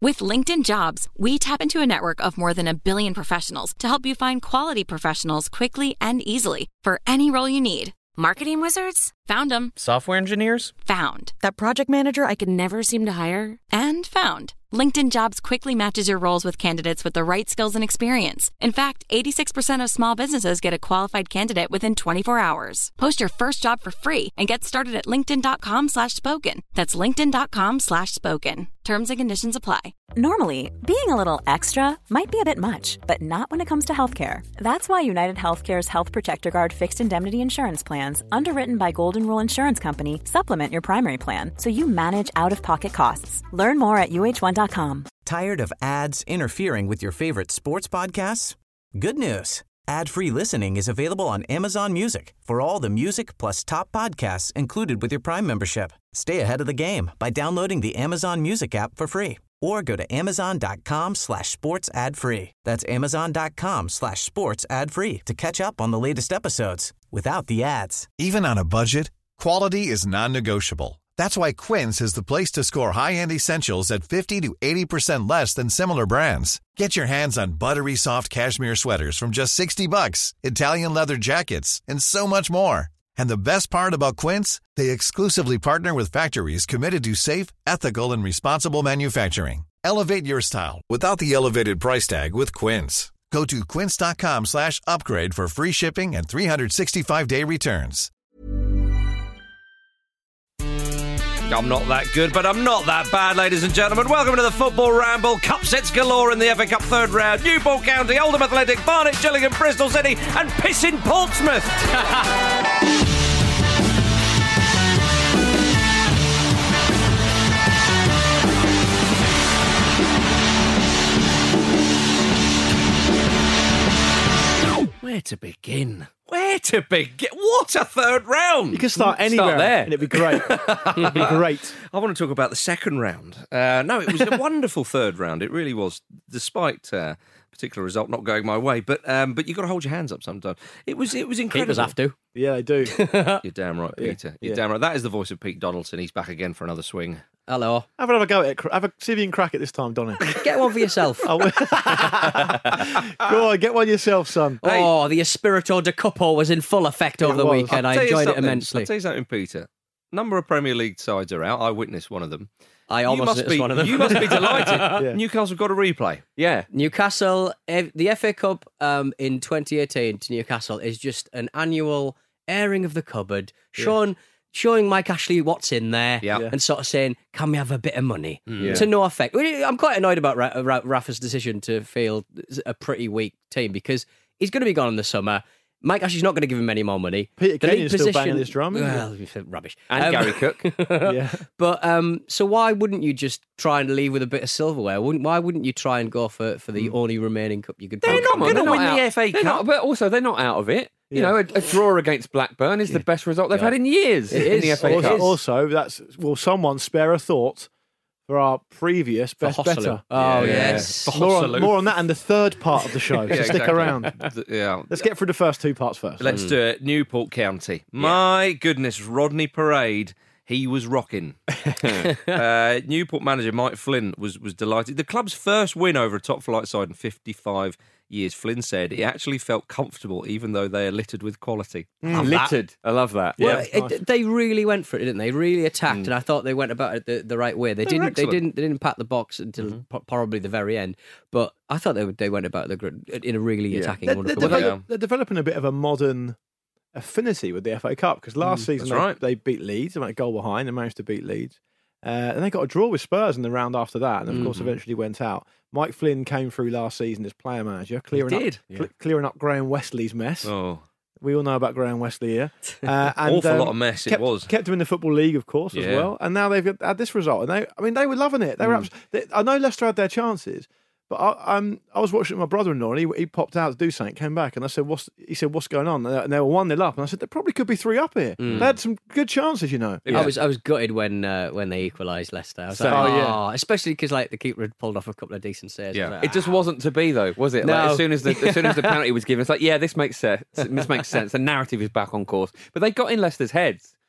With LinkedIn Jobs, we tap into a network of more than 1 billion professionals to help you find quality professionals quickly and easily for any role you need. Marketing wizards? Found them. Software engineers? Found. That project manager I could never seem to hire? And found. LinkedIn Jobs quickly matches your roles with candidates with the right skills and experience. In fact, 86% of small businesses get a qualified candidate within 24 hours. Post your first job for free and get started at linkedin.com/spoken. That's linkedin.com/spoken. Terms and conditions apply. Normally, being a little extra might be a bit much, but not when it comes to healthcare. That's why United Healthcare's Health Protector Guard fixed indemnity insurance plans, underwritten by Golden Rule Insurance Company, supplement your primary plan so you manage out-of-pocket costs. Learn more at uh1.com. Tired of ads interfering with your favorite sports podcasts? Good news. Ad-free listening is available on Amazon Music for all the music plus top podcasts included with your Prime membership. Stay ahead of the game by downloading the Amazon Music app for free or go to amazon.com/sports ad free. That's amazon.com/sports ad free to catch up on the latest episodes without the ads. Even on a budget, quality is non-negotiable. That's why Quince is the place to score high-end essentials at 50 to 80% less than similar brands. Get your hands on buttery soft cashmere sweaters from just $60, Italian leather jackets, and so much more. And the best part about Quince, they exclusively partner with factories committed to safe, ethical, and responsible manufacturing. Elevate your style without the elevated price tag with Quince. Go to quince.com/upgrade for free shipping and 365-day returns. I'm not that good, but I'm not that bad, ladies and gentlemen. Welcome to the Football Ramble. Cup sets galore in the FA Cup third round. Newport County, Oldham Athletic, Barnet, Gillingham, Bristol City, and pissing Portsmouth. Where to begin? Where to begin? What a third round! You can start anywhere there. and it'd be great. It'd be great. I want to talk about the second round. No, it was a wonderful third round. It really was, despite a particular result not going my way. But you've got to hold your hands up sometimes. It was incredible. Keepers have to. Yeah, they do. You're damn right, Peter. You're damn right. That is the voice of Pete Donaldson. He's back again for another swing. Hello. Have another go at it. See if you can crack it this time, Donny. Get one for yourself. Go on, get one yourself, son. Oh, the Espirito de Cupo was in full effect over the was. weekend. I'll I tell you enjoyed it something. immensely. I'll tell you something, Peter. Number of Premier League sides are out. I witnessed one of them. I almost witnessed one of them. You must be delighted. Yeah. Newcastle got a replay. Yeah. Newcastle, the FA Cup in 2018 to Newcastle is just an annual airing of the cupboard, showing Mike Ashley what's in there and sort of saying, can we have a bit of money? To no effect. I'm quite annoyed about Rafa's decision to field a pretty weak team because he's going to be gone in the summer. Mike Ashley's not going to give him any more money. Peter Kenyon's still banging this drum. Well, rubbish. And Gary Cook. Yeah. But so why wouldn't you just try and leave with a bit of silverware? Why wouldn't you try and go for the only remaining cup you could? They're not going to win the FA Cup. Cup. But also, they're not out of it. You know, a draw against Blackburn is the best result they've had in years in the FA Cup. Also, will someone spare a thought for our previous Best Better? Oh, yes. More on that and the third part of the show. So stick around. Let's get through the first two parts first. Let's do it. Newport County. My goodness, Rodney Parade. He was rocking. Newport manager Mike Flynn was delighted. The club's first win over a top flight side in 55 years. Flynn said he actually felt comfortable even though they are littered with quality. Littered. I love that. Well, they really went for it, didn't they? Really attacked, and I thought they went about it the right way. They didn't pat the box until probably the very end, but I thought they went about it in a really attacking, wonderful way. They're developing a bit of a modern affinity with the FA Cup because last season they beat Leeds, they went a goal behind and managed to beat Leeds. And they got a draw with Spurs in the round after that, and of course eventually went out. Mike Flynn came through last season as player manager, clearing up Graham Wesley's mess. Oh. We all know about Graham Wesley here. Awful lot of mess it was. Kept him in the Football League, of course, as well. And now they've had this result. And they were loving it. They were I know Leicester had their chances, but I was watching my brother-in-law, and he popped out to do something, came back, and I said, what's going on? And they were 1-0 up, and I said, there probably could be 3 up here. They had some good chances, you know. I was gutted when they equalised Leicester. I was like, especially because the keeper had pulled off a couple of decent saves. Yeah. It just wasn't to be though, was it? No. As soon as the penalty was given, it's like, this makes sense. This makes sense. The narrative is back on course. But they got in Leicester's heads.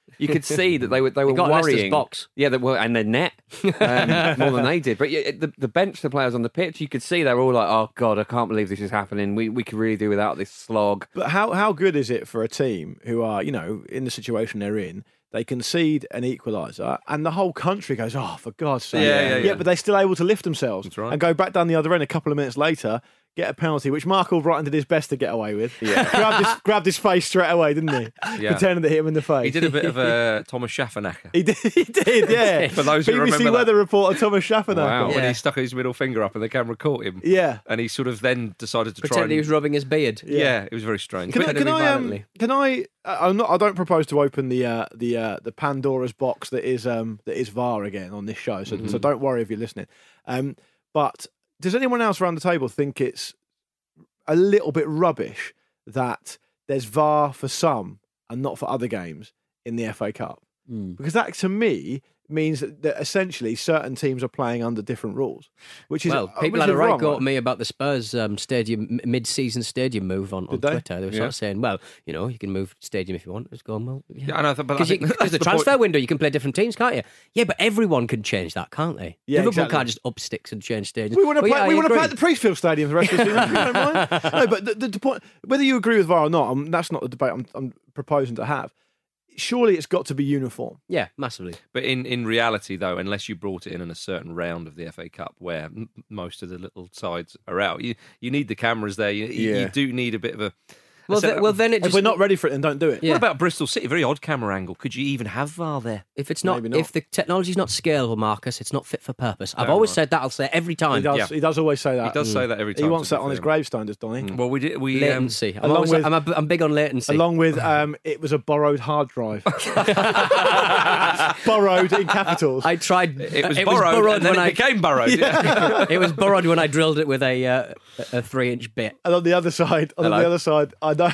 You could see that they were got worrying. Box. Yeah, and their net more than they did. But the bench, the players on the pitch, you could see they were all like, "Oh God, I can't believe this is happening. We could really do without this slog." But how good is it for a team who are, in the situation they're in? They concede an equaliser, and the whole country goes, "Oh, for God's sake!" Yeah, but they're still able to lift themselves and go back down the other end a couple of minutes later. Get a penalty, which Mark Albrighton did his best to get away with. Yeah. grabbed his face straight away, didn't he? Yeah. Pretending to hit him in the face. He did a bit of a Thomas Schaffernacker. He did, yeah. For those who remember BBC weather reporter Thomas Schaffernacker. Wow. When he stuck his middle finger up and the camera caught him. Yeah. And he sort of then decided to pretend he was rubbing his beard. Yeah, it was very strange. Can I don't propose to open the Pandora's box that is VAR again on this show, so don't worry if you're listening. But does anyone else around the table think it's a little bit rubbish that there's VAR for some and not for other games in the FA Cup? Because that, to me, means that essentially certain teams are playing under different rules, which is people had a right go at me about the Spurs stadium mid-season stadium move on Twitter. They were sort of saying, "Well, you can move stadium if you want." It's going well, yeah, I know, but because the transfer window, you can play different teams, can't you? Yeah, but everyone can change that, can't they? Yeah, Liverpool can't just up sticks and change stadiums. We want to play. We want to play at the Priestfield Stadium for the rest of the season. You don't mind? No, but the point, whether you agree with VAR or not, that's not the debate I'm proposing to have. Surely it's got to be uniform. Yeah, massively. But in reality, though, unless you brought it in a certain round of the FA Cup where most of the little sides are out, you need the cameras there. You do need a bit of a... then if we're not ready for it, then don't do it. Yeah. What about Bristol City? Very odd camera angle. Could you even have VAR there? If it's not, if the technology's not scalable, Marcus, it's not fit for purpose. I've always said that. I'll say it every time. He does always say that. He does say that every time. He wants that on his gravestone, does Donny? Well, we did. Latency. I'm big on latency. Along with it was a borrowed hard drive. Borrowed in capitals. I tried. It was borrowed and then it became burrowed. Yeah. It was borrowed when I drilled it with a 3-inch bit. And on the other side, I know.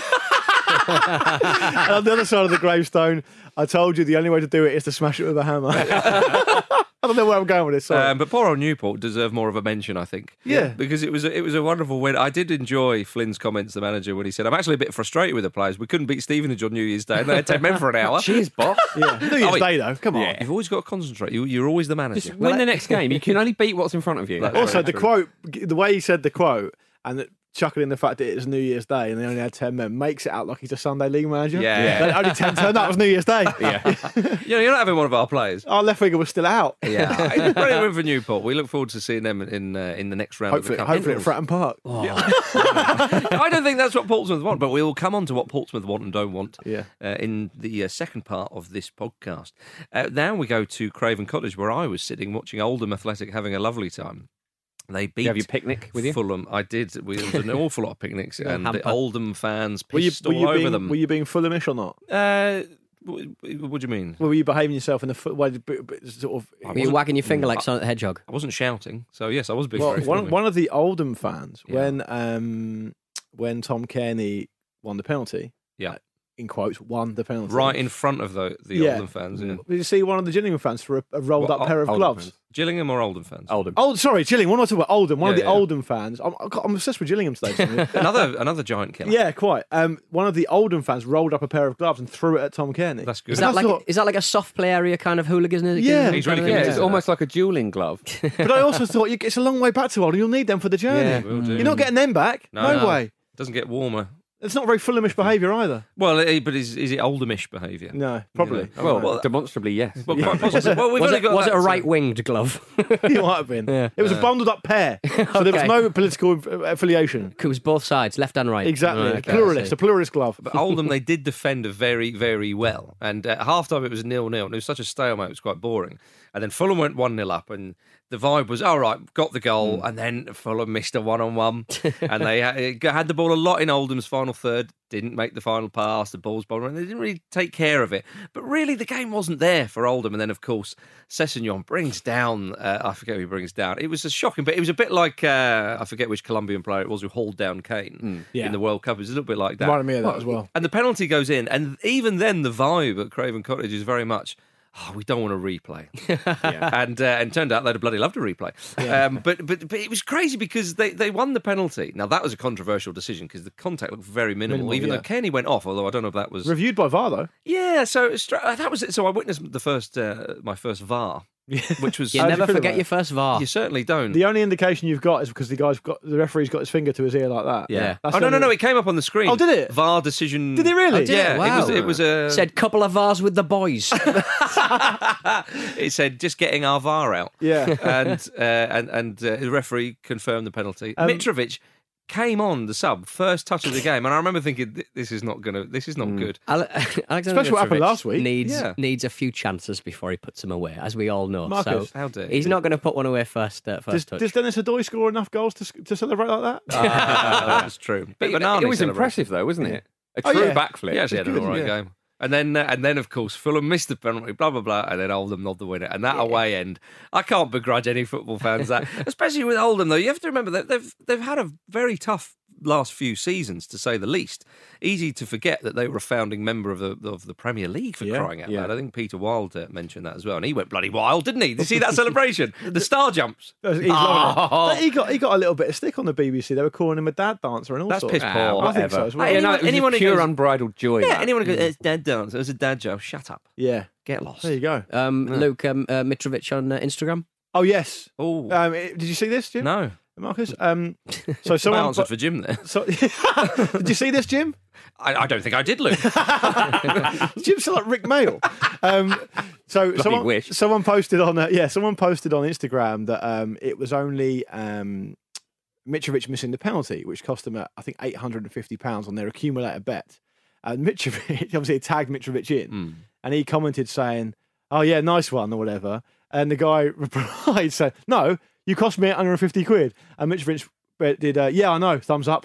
And on the other side of the gravestone, I told you the only way to do it is to smash it with a hammer. I don't know where I'm going with this. But poor old Newport deserve more of a mention, I think. Yeah, because it was a wonderful win. I did enjoy Flynn's comments, the manager, when he said, "I'm actually a bit frustrated with the players. We couldn't beat Stevenage on New Year's Day, and they had 10 men for an hour." Cheers, boss. Yeah, New Year's Day though. Come on, you've always got to concentrate. You're always the manager. Just win the next game. You can only beat what's in front of you. Also, the way he said the quote, and chuckling the fact that it was New Year's Day and they only had 10 men makes it out like he's a Sunday League manager. Yeah. Only 10 turned up. It was New Year's Day. Yeah. You're not having one of our players. Our left winger was still out. Yeah. It's a brilliant win for Newport. We look forward to seeing them in the next round hopefully, of the Cup. Hopefully at Fratton Park. Oh. Yeah. I don't think that's what Portsmouth want, but we will come on to what Portsmouth want and don't want in the second part of this podcast. Now we go to Craven Cottage, where I was sitting watching Oldham Athletic having a lovely time. They beat. You have your picnic with you? Fulham. I did. There was an awful lot of picnics, and the Oldham fans pissed all over them. Were you being Fulhamish or not? What do you mean? Well, were you behaving yourself in the sort of? Were you wagging your finger like Sonic the Hedgehog? I wasn't shouting, so yes, I was being. Well, one of the Oldham fans when Tom Cairney won the penalty. Yeah. In quotes, won the penalty. Right in front of the Oldham fans. Yeah. Did you see one of the Gillingham fans for a rolled up pair of gloves? Fans. Gillingham or Oldham fans? Oldham. Oh, sorry, Gillingham. What am I talking about? Oldham. One of the Oldham fans. I'm obsessed with Gillingham today. another giant killer. Yeah, quite. One of the Oldham fans rolled up a pair of gloves and threw it at Tom Cairney. That's good. Is that like a soft play area kind of hooliganism? Yeah, he's really good. It's almost like a duelling glove. But I also thought it's a long way back to Oldham. You'll need them for the journey. Yeah, we'll do. You're not getting them back. No way. It doesn't get warmer. It's not very Fulhamish behaviour either. Well, but is it Oldhamish behaviour? No, probably. Well, demonstrably, yes. Well, quite possibly. Well, was it a right-winged glove? It might have been. Yeah. It was a bundled up pair, so there was no political affiliation. It was both sides, left and right. Exactly. A pluralist glove. But Oldham, they did defend very, very well. And at half-time, it was 0-0. And it was such a stalemate, it was quite boring. And then Fulham went 1-0 up, and the vibe was, all right, got the goal, and then Fulham missed a one-on-one. And they had the ball a lot in Oldham's final third, didn't make the final pass, the ball's bowled, and they didn't really take care of it. But really, the game wasn't there for Oldham. And then, of course, Sessegnon brings down, I forget who he brings down. It was a shocking, but it was a bit like, I forget which Colombian player it was who hauled down Kane in the World Cup. It was a little bit like that. Reminded me of that as well. And the penalty goes in, and even then, the vibe at Craven Cottage is very much, we don't want a replay. And turned out they'd have bloody loved a replay. But it was crazy because they won the penalty. Now, that was a controversial decision because the contact looked very minimal, even though Kenny went off, although I don't know if that was... Reviewed by VAR, though. Yeah, so that was it. So I witnessed my first VAR. Which was you never forget your first VAR. You certainly don't. The only indication you've got is because the referee's got his finger to his ear like that. Yeah. No! It came up on the screen. Oh, did it? VAR decision. Did it really? Yeah. Wow. It was a said couple of VARs with the boys. It said just getting our VAR out. Yeah. And the referee confirmed the penalty. Mitrovic came on the sub, first touch of the game, and I remember thinking, this is not good. Alexander Especially what happened last week. Needs a few chances before he puts them away, as we all know. Marcus, so he's not going to put one away first touch. Does Dennis Odoi score enough goals to celebrate like that? That's true. But it was impressive, though, wasn't it? A true backflip. He actually had an all right game. And then, of course, Fulham missed the penalty, blah, blah, blah, and then Oldham nodded the winner. And that away end, I can't begrudge any football fans that, especially with Oldham, though. You have to remember that they've had a very tough last few seasons, to say the least. Easy to forget that they were a founding member of the Premier League, for crying out loud. I think Peter Wild mentioned that as well, and he went bloody wild, didn't he? Did you see that celebration? The star jumps. He got a little bit of stick on the BBC. They were calling him a dad dancer and all sorts. That's piss poor. I think so as well. Anyone pure unbridled joy. Yeah, anyone who goes, it's dad dancer, it's a dad joke. Shut up. Yeah. Get lost. There you go. Luke, Mitrovic on Instagram. Oh, yes. Oh. Did you see this, Jim? No. Marcus? So someone answered for Jim there. Did you see this, Jim? I don't think I did, Luke. Jim's like Rick Mail. Someone posted on Instagram that it was only Mitrovic missing the penalty, which cost them I think £850 on their accumulator bet. And Mitrovic obviously tagged Mitrovic in, and he commented saying, "Oh yeah, nice one" or whatever. And the guy replied saying, "No, you cost me £850." And Mitrovic did, "Yeah, I know, thumbs up."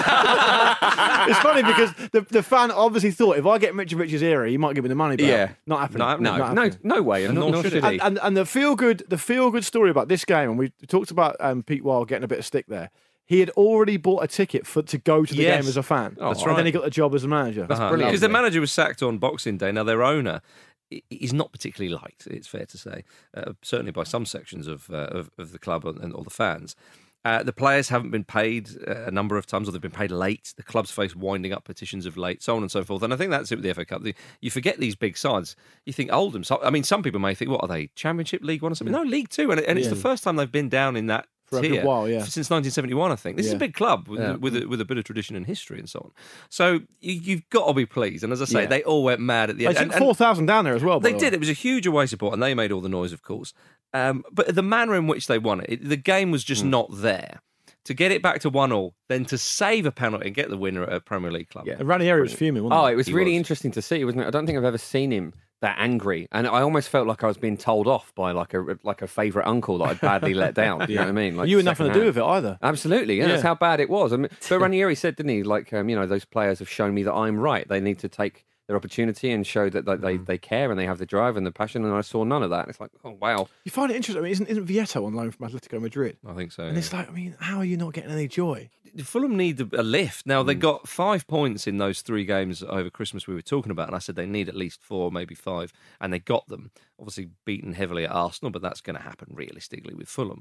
It's funny because the fan obviously thought, if I get Mitrovic's era, he might give me the money back. Yeah. Not happening. No way. Nor should he. And the feel good story about this game, and we talked about Pete Wild getting a bit of stick there. He had already bought a ticket to go to the game as a fan. That's right. And then he got the job as a manager. That's brilliant. Because the manager was sacked on Boxing Day. Now, their owner is not particularly liked, it's fair to say, certainly by some sections of the club or the fans. The players haven't been paid a number of times, or they've been paid late. The club's faced winding up petitions of late, so on and so forth. And I think that's it with the FA Cup. You forget these big sides. You think Oldham. I mean, some people may think, what are they, Championship, League One or something? No, League Two. And it's the first time they've been down in that for a good while, since 1971, I think. This is a big club with a bit of tradition and history and so on. So you've got to be pleased. And as I say, they all went mad at the end. They took 4,000 down there as well. They did. It was a huge away support, and they made all the noise, of course. But the manner in which they won it, the game was just not there. To get it back to 1-1, then to save a penalty and get the winner at a Premier League club. Yeah. Ranieri was fuming, wasn't he? It was really interesting to see, wasn't it? I don't think I've ever seen him that angry, and I almost felt like I was being told off by like a favourite uncle that I'd badly let down. Do you know what I mean? Like, you had nothing to do with it either. Absolutely, that's how bad it was. I mean, but Ranieri said, didn't he? Like, those players have shown me that I'm right. They need to take their opportunity and show that they care and they have the drive and the passion, and I saw none of that. And it's like, oh wow. You find it interesting. I mean, isn't Vieto on loan from Atletico Madrid? I think so. And it's like, I mean, how are you not getting any joy? Fulham need a lift. Now, they got 5 points in those 3 games over Christmas we were talking about, and I said they need at least 4, maybe 5, and they got them. Obviously beaten heavily at Arsenal, but that's going to happen realistically with Fulham.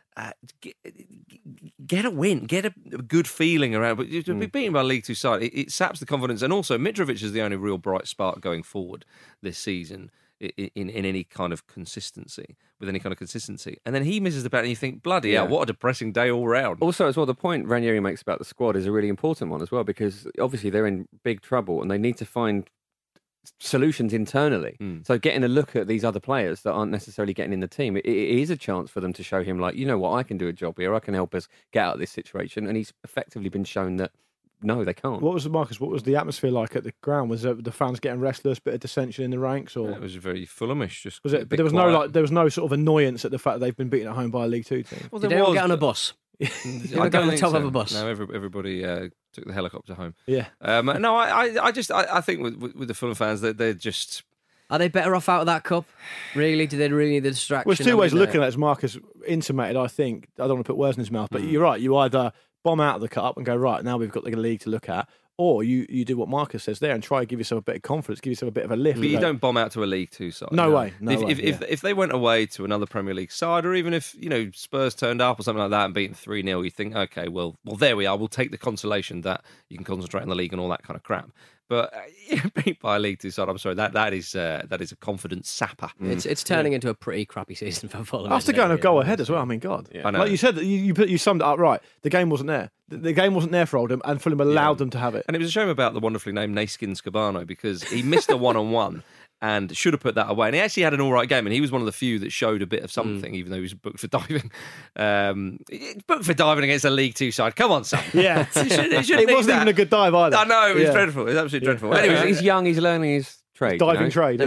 Get a win, get a good feeling around. But to be beaten by a League Two side, it saps the confidence. And also, Mitrovic is the only real bright spark going forward this season in any kind of consistency, with any kind of consistency. And then he misses the bat, and you think, bloody hell, what a depressing day all round. Also, as well, the point Ranieri makes about the squad is a really important one as well, because obviously they're in big trouble and they need to find solutions internally. So getting a look at these other players that aren't necessarily getting in the team, it is a chance for them to show him, like, you know what, I can do a job here, I can help us get out of this situation. And he's effectively been shown that no, they can't. What was the atmosphere like at the ground? Was the fans getting restless, bit of dissension in the ranks, or it was very Fulhamish? Just was it? But there was no sort of annoyance at the fact that they've been beaten at home by a League Two team. Well, did they all get on a bus? I got on the top of a bus. No, everybody took the helicopter home. Yeah. No, I think with the Fulham fans, that they're just. Are they better off out of that cup? Really? Do they really need the distraction? Well, there's 2 ways of looking at it, as Marcus intimated, I think. I don't want to put words in his mouth, but you're right. You either bomb out of the cup and go, right, now we've got the league to look at, or you do what Marcus says there and try to give yourself a bit of confidence, give yourself a bit of a lift. But you don't bomb out to a League Two side. No way. If they went away to another Premier League side, or even if Spurs turned up or something like that and beaten 3-0, you think, okay, well, there we are. We'll take the consolation that you can concentrate on the league and all that kind of crap. But beat by a League Two side, I'm sorry, that is a confidence sapper. It's turning into a pretty crappy season for Fulham. After going a goal ahead as well, I mean, God. Yeah. I know. Like you said, you summed it up right. The game wasn't there. The game wasn't there for Oldham, and Fulham allowed them to have it. And it was a shame about the wonderfully named Naiskin Scabano, because he missed a one-on-one and should have put that away. And he actually had an all right game, and he was one of the few that showed a bit of something, even though he was booked for diving. Booked for diving against a League Two side. Come on, son. Yeah. It wasn't even a good dive either. I know, it was dreadful. It was absolutely dreadful. Anyway, he's young, he's learning his trade. Diving trade.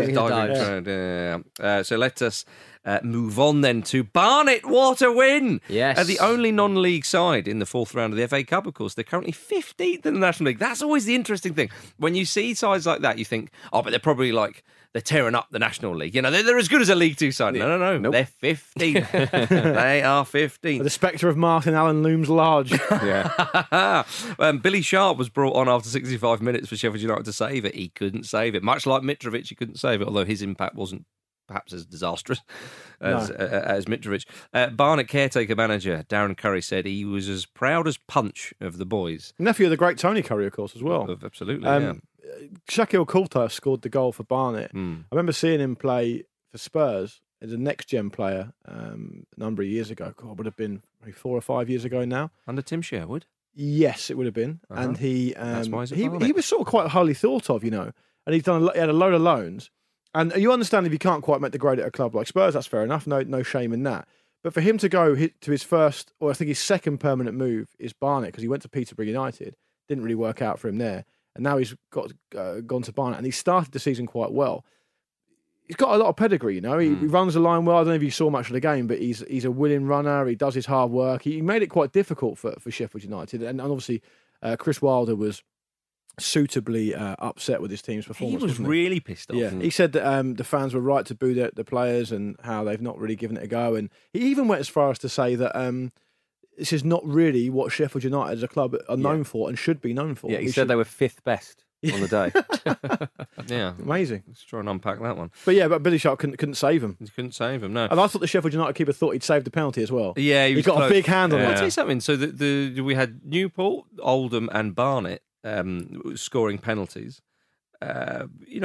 So let us move on then to Barnet. What a win! Yes. The only non-league side in the fourth round of the FA Cup, of course. They're currently 15th in the National League. That's always the interesting thing. When you see sides like that, you think, oh, but they're probably they're tearing up the National League. They're as good as a League Two side. No. Nope. They're 15th. They are 15th. The spectre of Martin Allen looms large. Yeah. Billy Sharp was brought on after 65 minutes for Sheffield United to save it. He couldn't save it. Much like Mitrovic, he couldn't save it, although his impact wasn't perhaps as disastrous as Mitrovic. Barnet caretaker manager Darren Curry said he was as proud as Punch of the boys. Nephew of the great Tony Curry, of course, as well. Absolutely, yeah. Shakil Coulter scored the goal for Barnet. I remember seeing him play for Spurs as a next-gen player a number of years ago. God, would have been maybe 4 or 5 years ago now. Under Tim Sherwood? Yes, it would have been. And he That's why he's at he Barnet. was sort of quite highly thought of, and he had a load of loans. And you understand if you can't quite make the grade at a club like Spurs, that's fair enough. No shame in that. But for him to go to his first, or I think his second permanent move is Barnet, because he went to Peterborough United, didn't really work out for him there, and now he's gone to Barnet, and he started the season quite well. He's got a lot of pedigree, He runs the line well. I don't know if you saw much of the game, but he's a willing runner. He does his hard work. He made it quite difficult for Sheffield United, and obviously Chris Wilder was suitably upset with his team's performance. He was really pissed off. Yeah, he said that the fans were right to boo the players and how they've not really given it a go. And he even went as far as to say that this is not really what Sheffield United as a club are known for and should be known for. Yeah, he said they were 5th best on the day. Yeah, amazing. Let's try and unpack that one. But Billy Sharp couldn't save him. He couldn't save him, no. And I thought the Sheffield United keeper thought he'd saved the penalty as well. Yeah, he got close. A big hand on it. I'll tell you something. So we had Newport, Oldham, and Barnet scoring penalties. As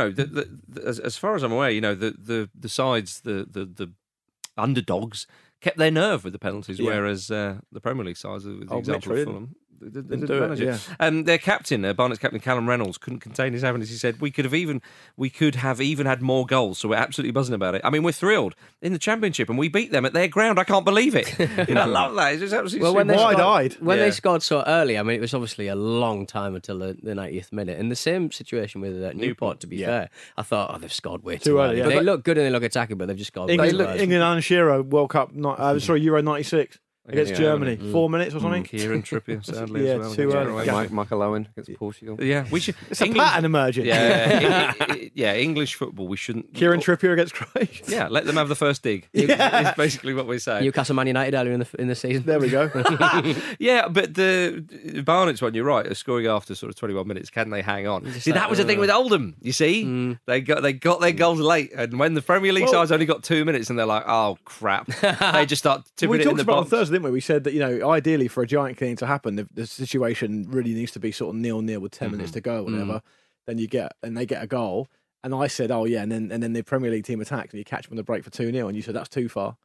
far as I'm aware, the sides, the underdogs, kept their nerve with the penalties, whereas the Premier League sides, with the example of Fulham, they didn't manage it. Their captain, Barnet's captain Callum Reynolds, couldn't contain his happiness. He said, "We could have even had more goals, so we're absolutely buzzing about it. I mean, we're thrilled in the Championship, and we beat them at their ground. I can't believe it. I love that. It's just absolutely wide-eyed. When they scored so early, I mean, it was obviously a long time until the 90th minute. In the same situation with Newport, to be fair, I thought, they've scored way too early. But they look good and they look attacking, but they've just scored. England and Shearer World Cup, Euro '96. Against Germany, 4 minutes or something. Kieran Trippier, sadly, as well. Too early. Michael Owen against Portugal. Yeah, we should. It's a pattern emerging. Yeah, English football. We shouldn't. Kieran Trippier against Croatia. Yeah, let them have the first dig. Is basically what we're saying. Newcastle Man United earlier in the season. There we go. Yeah, but the Barnet's one, you're right. Are scoring after sort of 21 minutes. Can they hang on? See, that was the thing with Oldham. You see, they got their goals late, and when the Premier League sides only got 2 minutes, and they're like, oh crap, they just start tipping it in the box. We talked about on Thursday, didn't we? We said that ideally for a giant cleaning to happen, the situation really needs to be sort of 0-0 with 10 minutes to go, or whatever. Then they get a goal, and I said, oh yeah, and then the Premier League team attacks, and you catch them on the break for 2-0, and you said that's too far.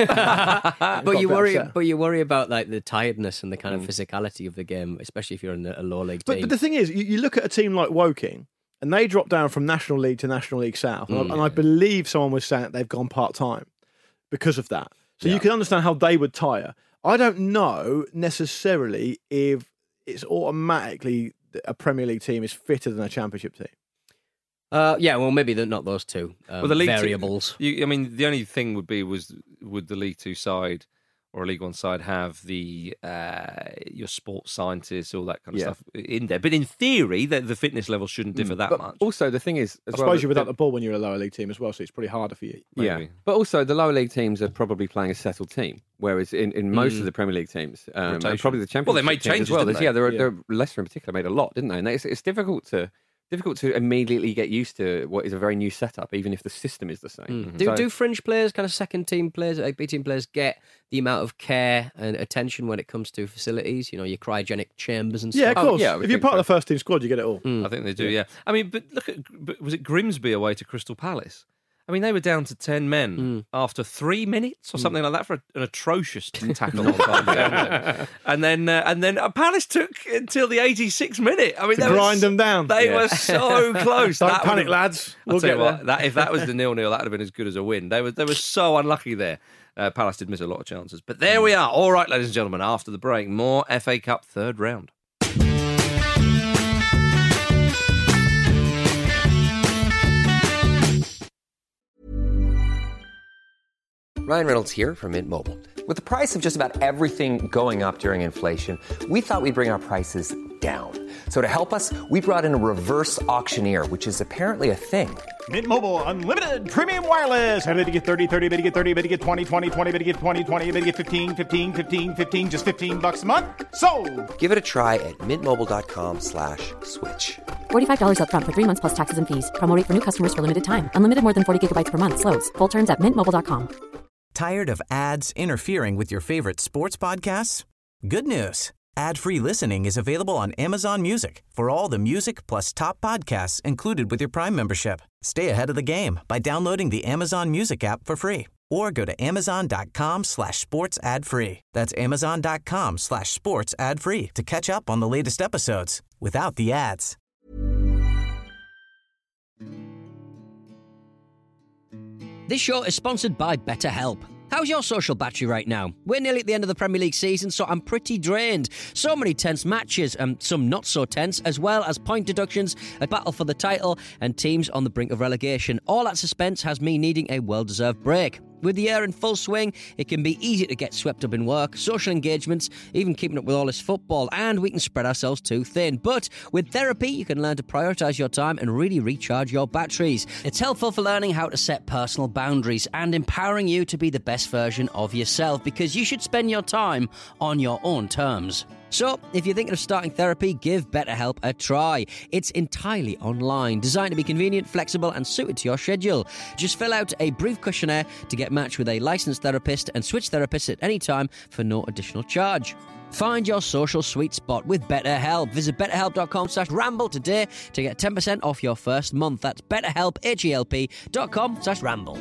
But you worry about like the tiredness and the kind of physicality of the game, especially if you're in a lower league team. But the thing is, you look at a team like Woking, and they drop down from National League to National League South, and I believe someone was saying that they've gone part time because of that. So you can understand how they would tire. I don't know necessarily if it's automatically a Premier League team is fitter than a Championship team. Maybe not those two the League variables. The only thing would be would the League Two side or a League One side have the your sports scientists, all that kind of stuff in there. But in theory, the fitness level shouldn't differ that much. Also, the thing is, I suppose you're without the ball when you're a lower league team as well, so it's probably harder for you. Maybe. Yeah, but also the lower league teams are probably playing a settled team, whereas in most of the Premier League teams, and probably the Championship, well, they made changes as well. didn't they? Yeah, Leicester in particular made a lot, didn't they? And it's difficult to immediately get used to what is a very new setup, even if the system is the same. Do fringe players, kind of second team players, B team players, get the amount of care and attention when it comes to facilities? You know, your cryogenic chambers and stuff. Yeah, of course. Yeah, if you're part of the first team squad, you get it all. I think they do. Yeah. I mean, but look at was it Grimsby away to Crystal Palace? I mean, they were down to 10 men after 3 minutes or something like that for an atrocious tackle on time. And then Palace took until the 86th minute. I mean, to grind them down. They were so close. Don't panic, lads. We'll get there. If that was the 0-0, that would have been as good as a win. They were so unlucky there. Palace did miss a lot of chances. But there we are. All right, ladies and gentlemen, after the break, more FA Cup third round. Ryan Reynolds here from Mint Mobile. With the price of just about everything going up during inflation, we thought we'd bring our prices down. So to help us, we brought in a reverse auctioneer, which is apparently a thing. Mint Mobile Unlimited Premium Wireless. How to get 30, 30, bit to get 30, bit to get 20, 20, 20, bit to get 20, 20, bit to get 15, 15, 15, 15, just $15 a month? Sold! Give it a try at mintmobile.com/switch. $45 up front for 3 months plus taxes and fees. Promo rate for new customers for limited time. Unlimited more than 40 gigabytes per month. Slows full terms at mintmobile.com. Tired of ads interfering with your favorite sports podcasts? Good news. Ad-free listening is available on Amazon Music for all the music plus top podcasts included with your Prime membership. Stay ahead of the game by downloading the Amazon Music app for free or go to amazon.com/sports ad free. That's amazon.com/sports ad free to catch up on the latest episodes without the ads. This show is sponsored by BetterHelp. How's your social battery right now? We're nearly at the end of the Premier League season, so I'm pretty drained. So many tense matches, and some not so tense, as well as point deductions, a battle for the title, and teams on the brink of relegation. All that suspense has me needing a well-deserved break. With the year in full swing, it can be easy to get swept up in work, social engagements, even keeping up with all this football, and we can spread ourselves too thin. But with therapy, you can learn to prioritise your time and really recharge your batteries. It's helpful for learning how to set personal boundaries and empowering you to be the best version of yourself, because you should spend your time on your own terms. So, if you're thinking of starting therapy, give BetterHelp a try. It's entirely online, designed to be convenient, flexible, and suited to your schedule. Just fill out a brief questionnaire to get matched with a licensed therapist and switch therapists at any time for no additional charge. Find your social sweet spot with BetterHelp. Visit betterhelp.com/ramble today to get 10% off your first month. That's betterhelp, HELP.com/ramble.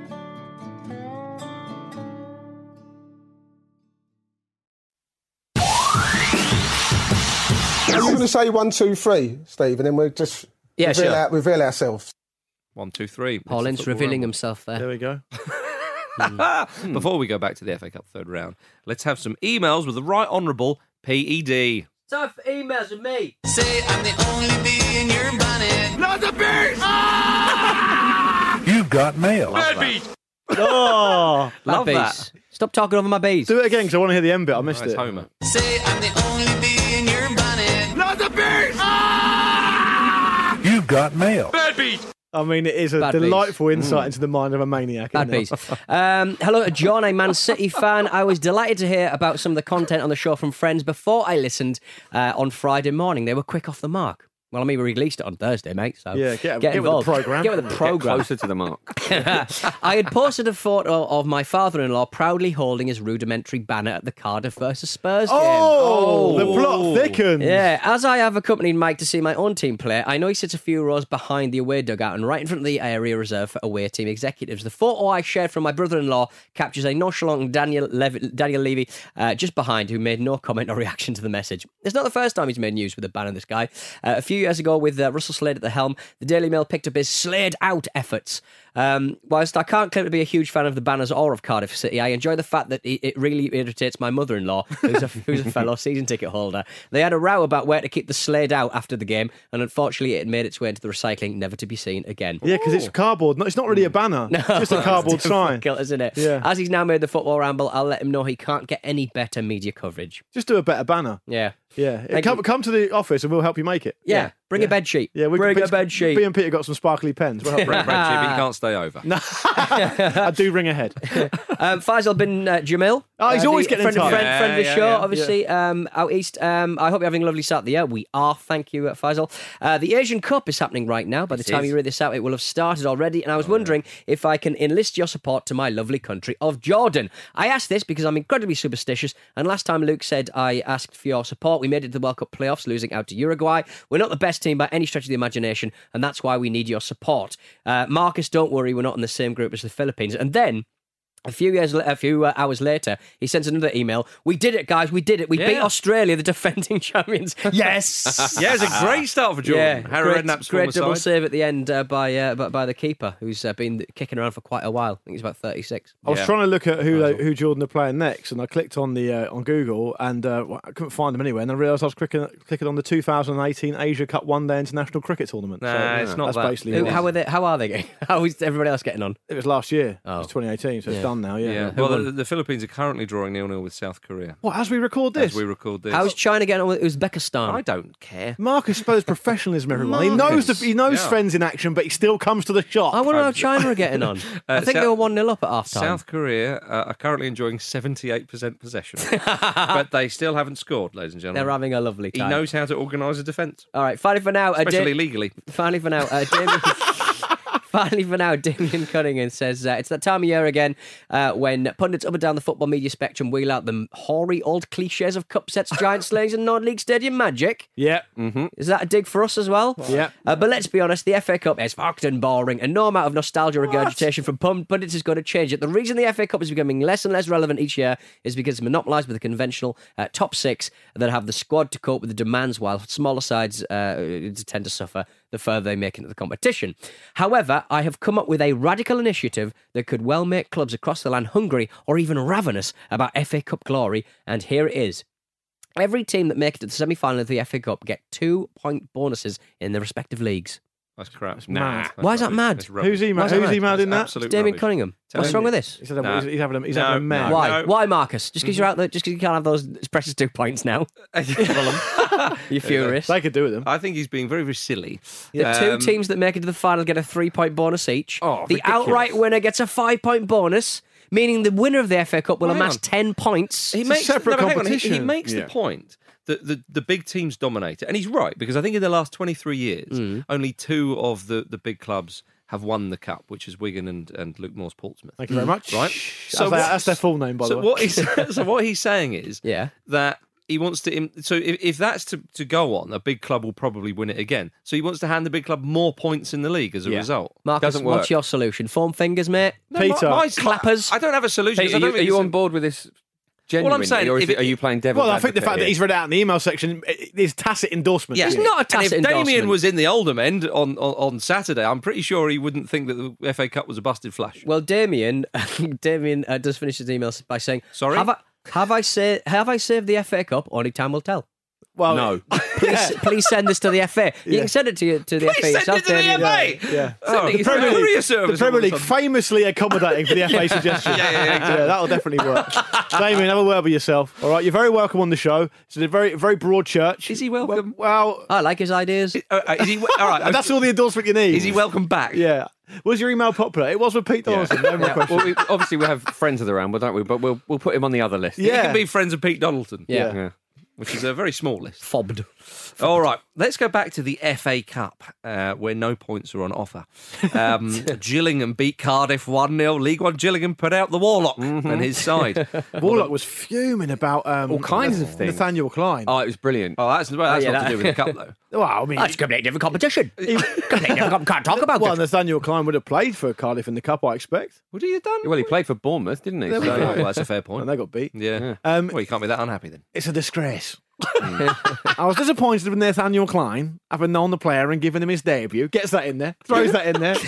Are you going to say 1, 2, 3, Steve, and then we'll just reveal ourselves? 1, 2, 3. Paul Ince revealing himself there. There we go. Before we go back to the FA Cup third round, let's have some emails with the Right Honourable PED. Time for emails with me. Say I'm the only bee in your bonnet. Not the bees! You've got mail. Bad bees! Oh, Love bees. that. Stop talking over my bees. do it again because I want to hear the end bit. I missed it. Homer. Say I'm the only bee in your bonnet. Not the bees! You've got mail. Bad bees! I mean, it is a Bad delightful bees. insight into the mind of a maniac. Bad isn't bees. it? Hello to John, a Man City fan. I was delighted to hear about some of the content on the show from friends before I listened on Friday morning. They were quick off the mark. Well, I mean, we released it on Thursday, mate. So Yeah, get involved. with the programme. Get with the programme. Closer to the mark. I had posted a photo of my father-in-law proudly holding his rudimentary banner at the Cardiff versus Spurs game. Oh, the plot thickens. Yeah, as I have accompanied Mike to see my own team play, I know he sits a few rows behind the away dugout and right in front of the area reserved for away team executives. The photo I shared from my brother-in-law captures a nonchalant Daniel Levy just behind, who made no comment or reaction to the message. It's not the first time he's made news with a banner, this guy. A few years ago with Russell Slade at the helm, the Daily Mail picked up his Slade out efforts. Whilst I can't claim to be a huge fan of the banners or of Cardiff City, I enjoy the fact that it really irritates my mother-in-law, who's a fellow season ticket holder. They had a row about where to keep the Slade out after the game, and unfortunately it made its way into the recycling, never to be seen again. Yeah, because it's cardboard. It's not really a banner. No, it's just a cardboard sign. Isn't it? Yeah. As he's now made the football ramble, I'll let him know he can't get any better media coverage. Just do a better banner. Yeah. Yeah. Come to the office and we'll help you make it. Yeah. Bring a bed sheet. Yeah, bring a bed sheet. B and Peter got some sparkly pens. We'll help Bring a bed sheet, but you can't stay over. No. I do ring ahead. Faisal bin Jamil. Oh, he's always getting in touch. Friend of the show, obviously, out east. I hope you're having a lovely start of the year. We are, thank you, Faisal. The Asian Cup is happening right now. By the time you read this out, it will have started already. And I was wondering if I can enlist your support to my lovely country of Jordan. I asked this because I'm incredibly superstitious. And last time Luke said I asked for your support, we made it to the World Cup playoffs, losing out to Uruguay. We're not the best team by any stretch of the imagination, and that's why we need your support. Marcus, don't worry, we're not in the same group as the Philippines. And then a few hours later, he sends another email. We did it, guys. We did it. We beat Australia, the defending champions. Yes. Yeah, it's a great start for Jordan. Harry Redknapp's great double save at the end by the keeper, who's been kicking around for quite a while. I think he's about 36. I was trying to look at who Jordan are playing next, and I clicked on the on Google, and I couldn't find them anywhere. And I realised I was clicking on the 2018 Asia Cup One Day International Cricket Tournament. Nah, it's not that's that. Basically How are they getting? How is everybody else getting on? It was last year. It was 2018, so it's done now. Yeah. Well, the Philippines are currently drawing 0-0 with South Korea. What, as we record this? How's China getting on with Uzbekistan? I don't care. Marcus Spurs professionalism, everyone. He knows friends in action, but he still comes to the shop. I wonder how China are getting on. I think they were 1-0 up at half time. South Korea are currently enjoying 78% possession, but they still haven't scored, ladies and gentlemen. They're having a lovely time. He knows how to organise a defence. All right, finally for now, especially legally. Finally for now, Damien Cunningham says it's that time of year again when pundits up and down the football media spectrum wheel out the hoary old cliches of cup sets, giant slayings and non-league stadium magic. Yeah. Mm-hmm. Is that a dig for us as well? Yeah. But let's be honest, the FA Cup is fucked and boring, and no amount of nostalgia regurgitation from pundits is going to change it. The reason the FA Cup is becoming less and less relevant each year is because it's monopolised with the conventional top six that have the squad to cope with the demands, while smaller sides tend to suffer the further they make into the competition. However, I have come up with a radical initiative that could well make clubs across the land hungry or even ravenous about FA Cup glory, and here it is. Every team that makes it to the semi-final of the FA Cup get 2-point bonuses in their respective leagues. That's crap. It's mad. Why is that mad? Who's emailed in that? It's Damien Cunningham. What's wrong with this? He's having a mad. Why? Why, Marcus? Just because you're out there, just because you can't have those precious 2 points now. You're furious. They could do with them. I think he's being very, very silly. The two teams that make it to the final get a 3-point bonus each. Oh, the outright winner gets a 5-point bonus, meaning the winner of the FA Cup will amass 10 points. He makes separate competition. He makes the point that the big teams dominate it. And he's right, because I think in the last 23 years, only 2 of the big clubs have won the cup, which is Wigan and Luke Moore's Portsmouth. Thank you very much. Right? So that's their full name, by the way. So what he's saying is that he wants to... So if that's to go on, a big club will probably win it again. So he wants to hand the big club more points in the league as a result. Marcus, what's your solution? Foam fingers, mate? No, Peter. Clappers. I don't have a solution. Hey, are you on board with this? Genuinely, I'm saying, or are you playing devil? Well, I think the fact that he's read out in the email section is tacit endorsement. Yeah, it's not a tacit endorsement. If Damien was in the Oldham end on Saturday, I'm pretty sure he wouldn't think that the FA Cup was a busted flash. Well, Damien does finish his email by saying, "Sorry, have I saved the FA Cup? Only time will tell." Well, no. Please send this to the FA. You can send it to the FA yourself. Send it to the FA. Yeah. The Premier League famously accommodating for the FA suggestion. Yeah, that'll definitely work. Damien, have a word with yourself. All right, you're very welcome on the show. It's a very, very broad church. Is he welcome? Well, I like his ideas. Is he all right? That's all the endorsement you need. Is he welcome back? Yeah. Was your email popular? It was with Pete Donaldson. No more questions. Well, obviously, we have friends of the round, don't we? But we'll put him on the other list. He can be friends of Pete Donaldson. Yeah. Which is a very small list. Fobbed. All right, let's go back to the FA Cup, where no points are on offer. Gillingham beat Cardiff 1-0. League One Gillingham put out the Warlock and his side. Warlock was fuming about all kinds of things. Nathaniel Klein. Oh, it was brilliant. Oh, that's not to do with the Cup, though. Well, I mean... That's a completely different competition. Can't talk about it. Well, Nathaniel Klein would have played for Cardiff in the Cup, I expect. Would he have done? Well, he played for Bournemouth, didn't he? Well, that's a fair point. And they got beat. Yeah. Well, you can't be that unhappy then. It's a disgrace. I was disappointed with Nathaniel Klein having known the player and giving him his debut. Gets that in there, throws that in there.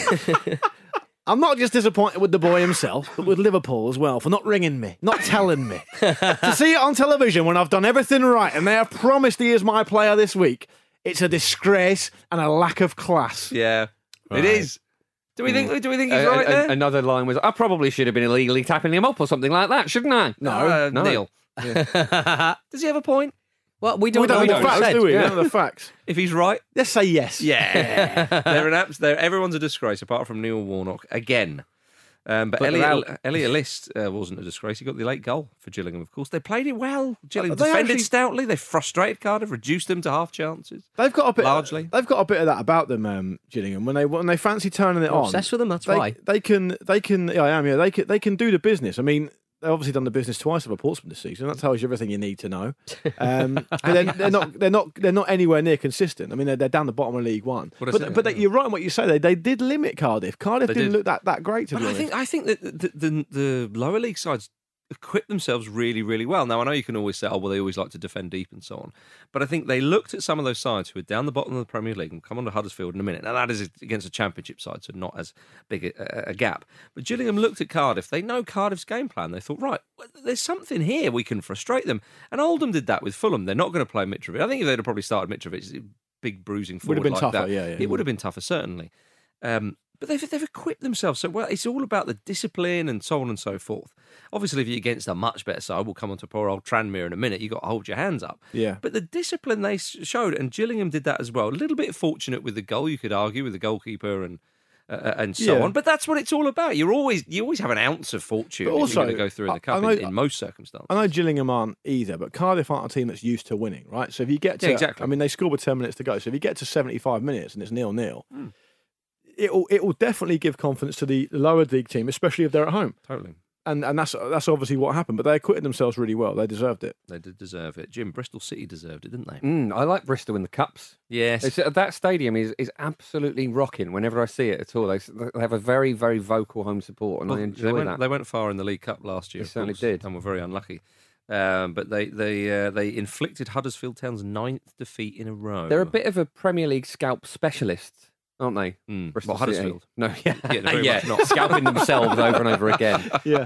I'm not just disappointed with the boy himself, but with Liverpool as well for not ringing me, not telling me. To see it on television when I've done everything right and they have promised he is my player this week, it's a disgrace and a lack of class. Yeah, right. It is. Do we think he's right there? Another line was, I probably should have been illegally tapping him up or something like that, shouldn't I? No. Neil. Yeah. Does he have a point? Well, we don't know the facts, do we? Yeah. We don't know the facts. If he's right, let's say yes. Yeah. Everyone's a disgrace apart from Neil Warnock again. But Elliot List wasn't a disgrace. He got the late goal for Gillingham, of course. They played it well. Gillingham defended stoutly. They frustrated Cardiff, reduced them to half chances. They've got a bit largely. They've got a bit of that about them, Gillingham. When they fancy turning it on, obsessed with them. That's why they can. Yeah, I am. Yeah, they can do the business. I mean, they've obviously done the business twice with Portsmouth this season. That tells you everything you need to know. But they're not anywhere near consistent. I mean, they're down the bottom of League One. But you're right in what you say. They did limit Cardiff. Cardiff didn't look that great to be honest. I think that the lower league sides equipped themselves really, really well. Now, I know you can always say, they always like to defend deep and so on. But I think they looked at some of those sides who are down the bottom of the Premier League and come on to Huddersfield in a minute. Now, that is against a Championship side, so not as big a gap. But Gillingham looked at Cardiff. They know Cardiff's game plan. They thought, right, there's something here. We can frustrate them. And Oldham did that with Fulham. They're not going to play Mitrovic. I think if they'd have probably started Mitrovic, big bruising forward would have been like tougher, that, it would have been tougher, certainly. But they've equipped themselves so well. It's all about the discipline and so on and so forth. Obviously, if you're against a much better side, we'll come on to poor old Tranmere in a minute, you've got to hold your hands up. Yeah. But the discipline they showed, and Gillingham did that as well. A little bit fortunate with the goal, you could argue, with the goalkeeper and so on. But that's what it's all about. You always have an ounce of fortune if you're going to go through in the cup in most circumstances. I know Gillingham aren't either, but Cardiff aren't a team that's used to winning, right? So if you get to... exactly. I mean, they scored with 10 minutes to go. So if you get to 75 minutes and it's 0-0... It will definitely give confidence to the lower league team, especially if they're at home. Totally. And that's obviously what happened. But they acquitted themselves really well. They deserved it. They did deserve it. Jim, Bristol City deserved it, didn't they? I like Bristol in the cups. Yes. That stadium is absolutely rocking whenever I see it at all. They have a very, very vocal home support, and I enjoy that. They went far in the League Cup last year. They certainly did. And were very unlucky. But they inflicted Huddersfield Town's 9th defeat in a row. They're a bit of a Premier League scalp specialist, aren't they? Bristol Huddersfield? No, yeah, not. Scalping themselves over and over again.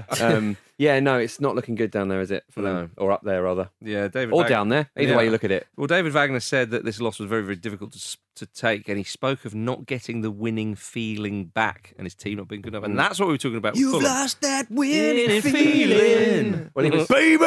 Yeah. No, it's not looking good down there, is it? For them? Or up there, rather. Yeah, down there. Either way you look at it. Well, David Wagner said that this loss was very, very difficult to take, and he spoke of not getting the winning feeling back and his team not being good enough. And that's what we were talking about with You've Fulham. lost that winning feeling. Well, he was,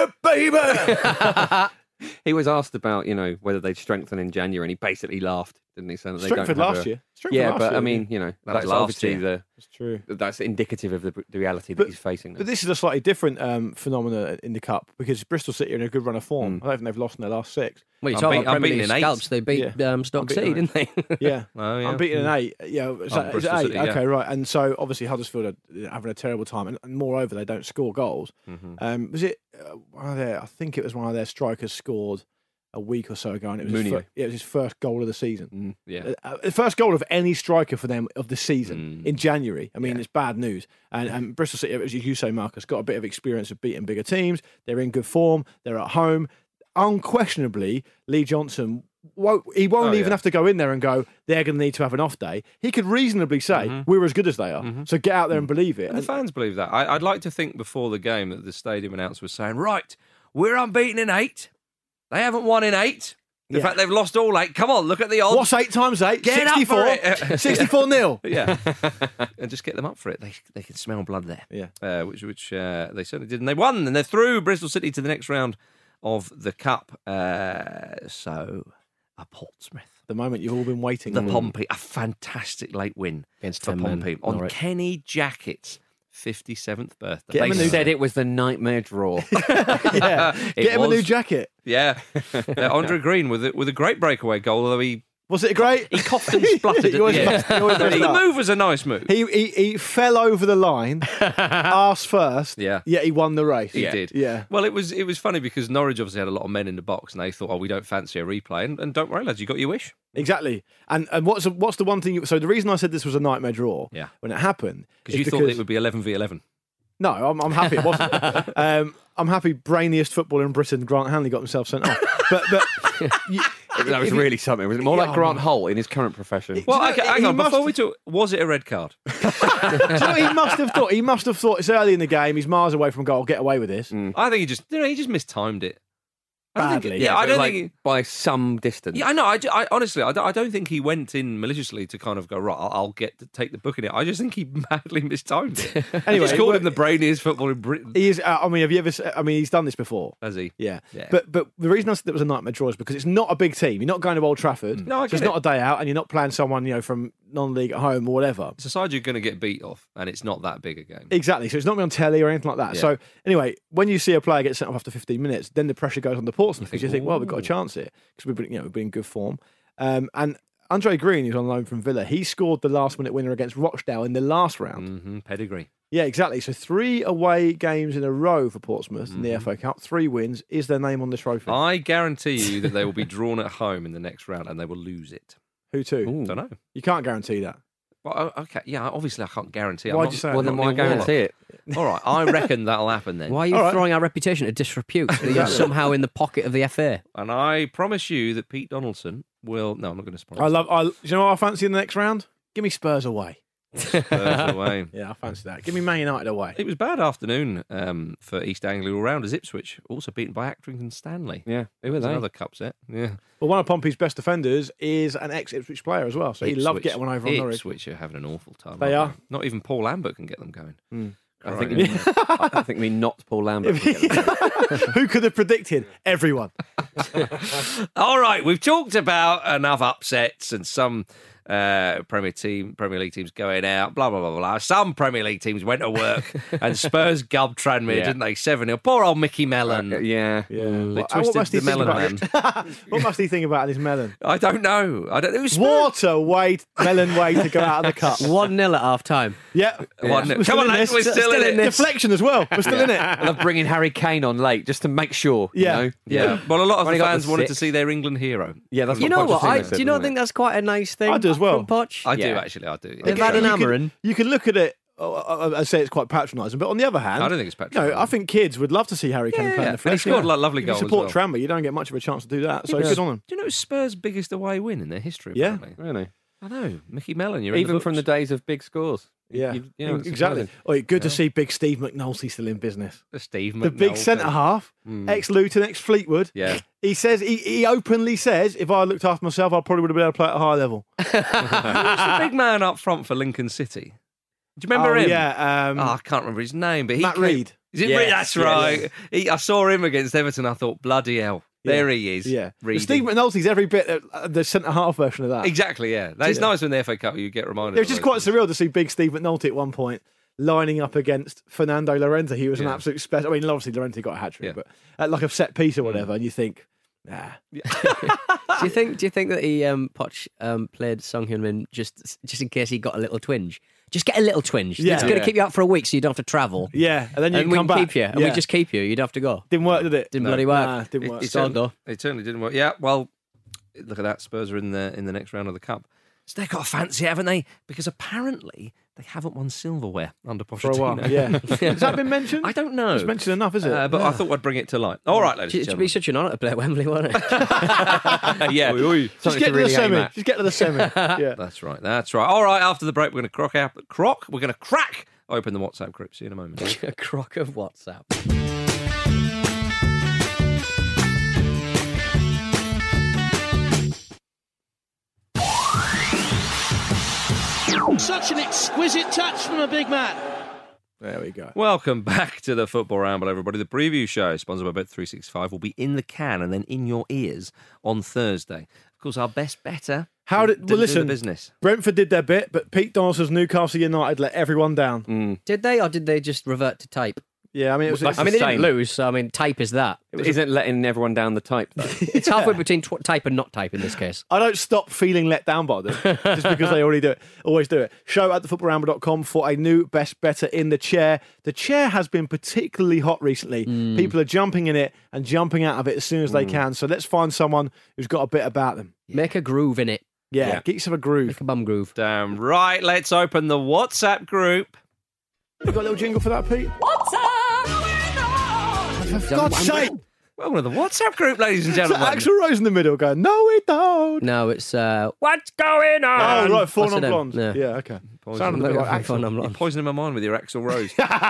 baby! He was asked about, whether they'd strengthen in January, and he basically laughed, didn't he? So Strengthened last year. I mean, that's obviously that's true. That's indicative of the reality that he's facing now. But this is a slightly different phenomena in the Cup because Bristol City are in a good run of form. I don't think they've lost in their last 6. Well, you're talking about Premier League scalps. They beat Stoke City, didn't they? Yeah. I'm beaten in 8. Yeah, is it 8? City, okay, right. And so obviously Huddersfield are having a terrible time, and moreover, they don't score goals. Was it I think it was one of their strikers scored a week or so ago, and it was his first goal of the season. The first goal of any striker for them of the season in January. I mean, it's bad news. And Bristol City, as you say, Marcus, got a bit of experience of beating bigger teams. They're in good form. They're at home. Unquestionably, Lee Johnson won't even have to go in there and go, they're going to need to have an off day. He could reasonably say, we're as good as they are. So get out there and believe it. And the fans believe that. I'd like to think before the game that the stadium announcer was saying, right, we're unbeaten in 8. They haven't won in 8. In fact, they've lost all 8. Come on, look at the odds. What's 8 times 8? Get 64. Up for it. 64-0. Yeah. And just get them up for it. They can smell blood there. Yeah. Which they certainly did. And they won. And they're through Bristol City to the next round of the Cup. So, a Portsmouth. The moment you've all been waiting. The Pompey. A fantastic late win against for Pompey. On Norwich. Kenny Jackett's 57th birthday. They said it was the nightmare draw. Get him a new jacket. Yeah. Andre Green with a great breakaway goal, although he... Was it great? He coughed and spluttered at the end. The move was a nice move. He fell over the line, arse first, yet he won the race. He did. Yeah. Well, it was funny because Norwich obviously had a lot of men in the box and they thought, we don't fancy a replay. And don't worry, lads, you got your wish. Exactly. And what's the one thing... So the reason I said this was a nightmare draw when it happened... Because you thought it would be 11v11. No, I'm happy it wasn't. I'm happy brainiest footballer in Britain, Grant Hanley, got himself sent off. But that was really something. Was it more like Grant Holt in his current profession? Well, okay, hang on. Before we talk, was it a red card? Do you know what he must have thought? He must have thought it's early in the game. He's miles away from goal. I'll get away with this. I think he just mistimed it. Badly. I don't think by some distance. Yeah, I know. I honestly, I don't think he went in maliciously to kind of go, right, I'll get to take the book in it. I just think he madly mistimed it. Anyway, just called him the brainiest footballer in Britain. He is. I mean, have you ever? He's done this before. Has he? Yeah. But the reason I said it was a nightmare draw is because it's not a big team. You're not going to Old Trafford. No, I get it's not a day out, and you're not playing someone from non-league at home or whatever. It's a side you're going to get beat off, and it's not that big a game. Exactly. So it's not on telly or anything like that. Yeah. So anyway, when you see a player get sent off after 15 minutes, then the pressure goes on to Portsmouth because you think, well, we've got a chance here because we've been in good form. And Andre Green, who's on loan from Villa, he scored the last-minute winner against Rochdale in the last round. Pedigree. Yeah, exactly. So 3 away games in a row for Portsmouth in the FA Cup, 3 wins. Is their name on the trophy? I guarantee you that they will be drawn at home in the next round and they will lose it. Who to? Don't know. You can't guarantee that. Well, okay, yeah, obviously I can't guarantee. Why'd you say that? Well, then why guarantee it? All right, I reckon that'll happen then. Why are you throwing our reputation to disrepute? You're somehow in the pocket of the FA. And I promise you that Pete Donaldson will... No, I'm not going to spoil it. Do you know what I fancy in the next round? Give me Spurs away. Spurs away. Yeah, I fancy that. Give me Man United away. It was a bad afternoon for East Anglia all-rounders. Ipswich, also beaten by Accrington Stanley. Yeah, who were they? Another cup set. Yeah. Well, one of Pompey's best defenders is an ex-Ipswich player as well, so he loved getting one over on Norwich. Ipswich are having an awful time. They are. Not even Paul Lambert can get them going. I think we not Paul Lambert. Who could have predicted? Everyone. All right, we've talked about enough upsets and some Premier League teams going out, blah, blah, blah, blah. Some Premier League teams went to work and Spurs gubbed Tranmere, didn't they? 7-0. Poor old Mickey Mellon. Yeah. They twisted the melon man. What must he think about his melon? I don't know. What a melon way to go out of the cup. 1-0 at half-time. Yeah. 1-0. Come on, lads, we're still in it. Deflection as well. We're still in it. I love bringing Harry Kane on late just to make sure. Yeah. You know? Yeah. Well, a lot of the fans wanted to 6. see their England hero. Yeah, that's You know what? Pochettino said, Do you not wasn't think it? that's quite a nice thing? I do as well. From Poch? I do, actually. I do. They've had an hammering. You can look at it. I say it's quite patronising, but on the other hand, I don't think it's patronising. I think kids would love to see Harry Kane playing the flesh. He scored a lovely goal If you support as well. Tranmere, you don't get much of a chance to do that. So good on them. Do you know it's Spurs' biggest away win in their history? Yeah. Apparently? Really? I know. Mickey Mellon, you're Even in the from the books. days of big scores. Yeah, You know, it's exactly. surprising. Good to see big Steve McNulty still in business. Steve The big McNulty. centre half, ex-Luton, ex-Fleetwood. Yeah. He says he openly says, if I looked after myself, I probably would have been able to play at a higher level. Who's the big man up front for Lincoln City? Do you remember him? Yeah. I can't remember his name, but Matt Reed. Is it Yes, Reed? That's yes. right. I saw him against Everton. I thought, bloody hell, there he is. Yeah. Reedy. Steve McNulty's every bit the centre half version of that. Exactly. Yeah, it's nice when the FA Cup you get reminded. It was just quite surreal to see big Steve McNulty at one point lining up against Fernando Llorente. He was an absolute special. I mean, obviously Llorente got a hat trick, but at like a set piece or whatever, and you think, nah. Do you think that he Poch played Song Hyun-min just in case he got a little twinge? Just get a little twinge. Yeah. It's going to keep you out for a week so you don't have to travel. Yeah, and then you and can we come can back. keep you. And Yeah. we just keep you. You'd have to go. Didn't work, did it? Didn't bloody work. Nah, didn't work. It Soldo. certainly didn't work. Yeah, well, look at that. Spurs are in the next round of the Cup. So they've got a fancy, haven't they? Because apparently they haven't won silverware under Pochettino. For a while, yeah. Has that been mentioned? I don't know. It's mentioned enough, is it? But I thought I'd bring it to light. All right, ladies and It should be gentlemen. such an honour to play at Wembley, won't it? Yeah. Just Something get to the really aim semi. at. Just get to the semi. Yeah. That's right. That's right. All right. After the break, we're going to We're going to crack open the WhatsApp group. See you in a moment. A crock of WhatsApp. Such an exquisite touch from a big man. There we go. Welcome back to the Football Ramble, everybody. The preview show, sponsored by Bet365, will be in the can and then in your ears on Thursday. Of course, our best better. Listen, the business. Brentford did their bit, but Pete Donaldson's Newcastle United let everyone down. Did they, or did they just revert to type? Yeah, I mean, it was. That's I mean, the they didn't same. lose, so I mean, type is that. It isn't letting everyone down the type, though. It's halfway between type and not type in this case. I don't stop feeling let down by them just because they already do it. Always do it. Show at thefootballramble.com for a new best better in the chair. The chair has been particularly hot recently. People are jumping in it and jumping out of it as soon as they can. So let's find someone who's got a bit about them. Make a groove in it. Yeah. Get yourself a groove. Make a bum groove. Damn right. Let's open the WhatsApp group. You got a little jingle for that, Pete? What's up? For God's sake! Welcome to the WhatsApp group, ladies and gentlemen. Axl Rose in the middle going, no, we don't. No, it's what's going on? Oh, right, Four Non Blondes. Yeah, okay. Sounded a bit like Axl. You're poisoning my mind with your Axl Rose.